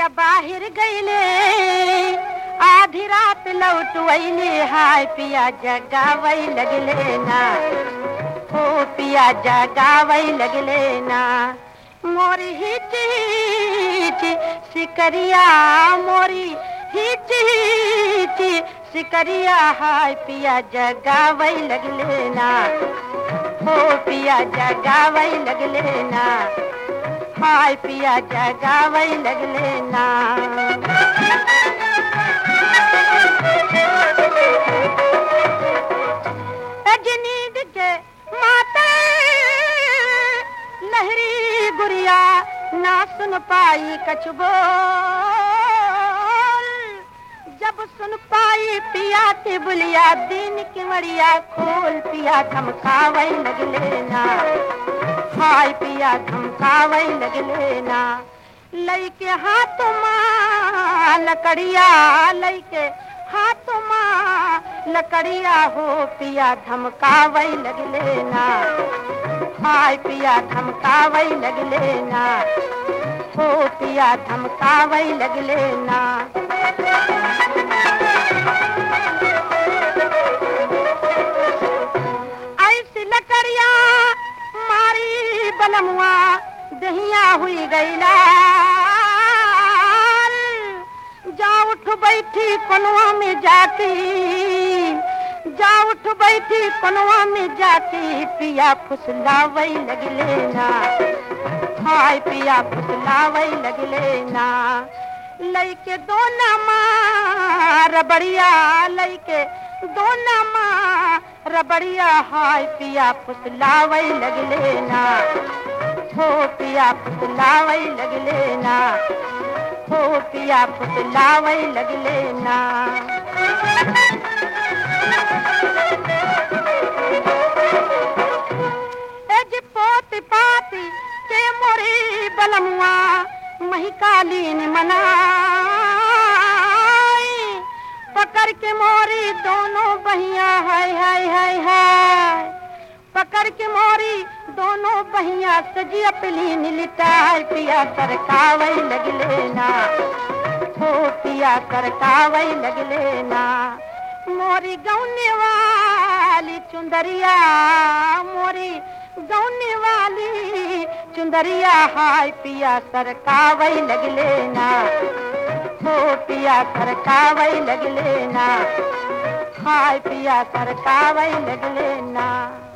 पिया बाहर गईले आधी रात लौट वैले हाय पिया जगावई लगले ना ओ पिया जगावई लगले ना मोरी हिची हिची सिकरिया मोरी हिची हिची सिकरिया हाय पिया जगावई लगले ना ओ पिया जगावई लगले ना हाय पिया जगावई लगले ना नींद के माते लहरी गुड़िया ना सुन पाई कछ बोल जब सुन पाई पिया की बुलिया दिन की मड़िया खोल पिया धमकावई लगले ना हाय पिया धमकावई लगले ना लइके हाथ मां लकड़िया लइके हाथ मां लकड़िया हो पिया धमकावई लगले ना हाय पिया धमकावई लगले ना हो पिया धमकावई लगले ना ऐसी लकड़िया मारी बलमुआ दहिया हुई गईला जा उठ बैठी कनवा में जाती जा उठ बैठी कनवा में जाती पिया फुसलावई लगले ना हाय पिया फुसलावई लगले ना लइके दोना मां रबड़िया लइके दोना मां रबड़िया हाय पिया फुसलावई लगले ना हो पिया फुसलावई लगले ना हो पिया फुसलावई लगले ना एज पोती पाती के मोरी बलमुआ महिकालीन मनाई पकड़ के मोरी दोनों बहिया हाय हाय हाय हाय पकड़ के मोरी दोनों बहिया सजी अपलीन लिटाई पिया सरकावई लगले ना हो पिया सरकावई लगले ना मोरी गौने वाली चुंदरिया मोरी गौने वाली चुंदरिया हाय पिया सरकावई लगले ना हो पिया सरकावई लगले ना हाय पिया सरकावई लगले ना